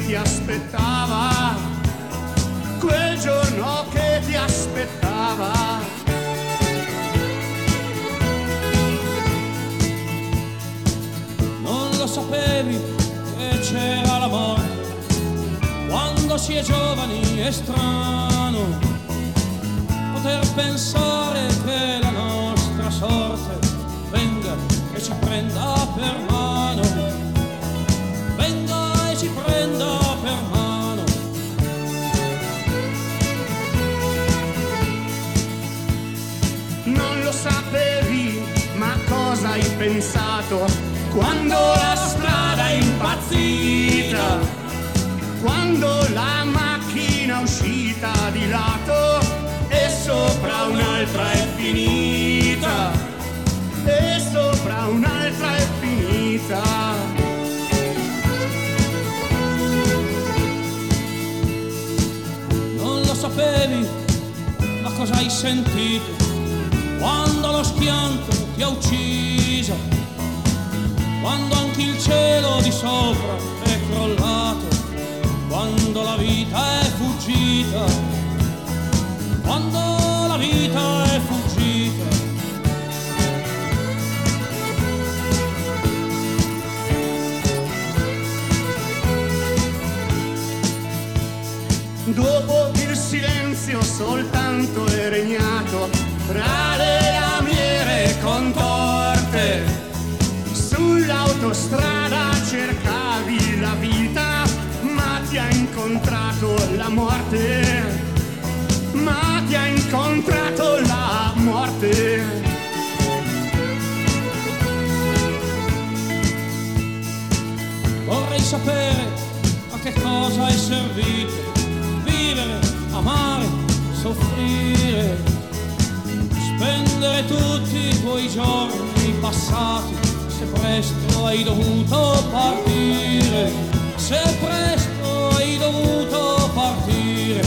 ti aspettava, quel giorno che ti aspettava. Non lo sapevi che c'era la morte, quando si è giovani è strano poter pensare che la nostra sorte venga e ci prenda per mano, venga e ci prenda per mano. Non lo sapevi, ma cosa hai pensato quando la strada è impazzita, quando la macchina è uscita di lato e sopra un'altra è finita, e sopra un'altra è finita. Non lo sapevi, ma cosa hai sentito quando lo schianto ti ha ucciso, quando anche il cielo di sopra è crollato, quando la vita è fuggita, quando la vita è fuggita. Dopo il silenzio soltanto è regnato tra le lamiere contorte, sull'autostrada cercavi la vita, ma ti ha incontrato la morte, ma ti ha incontrato la morte. Vorrei sapere a che cosa è servito vivere, amare, soffrire, spendere tutti i tuoi giorni passati, se presto hai dovuto partire, se presto hai dovuto partire.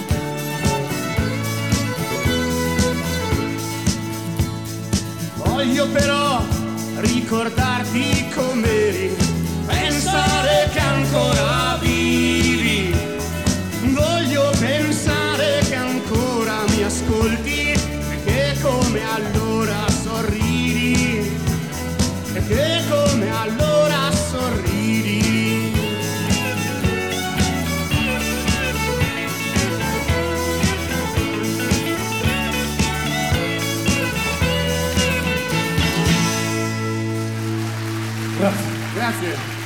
Voglio però ricordarti com'eri, pensare che ancora vivi, voglio pensare che ancora mi ascolti e che come allora sorridi, e che come allora sorridi. Grazie. Grazie.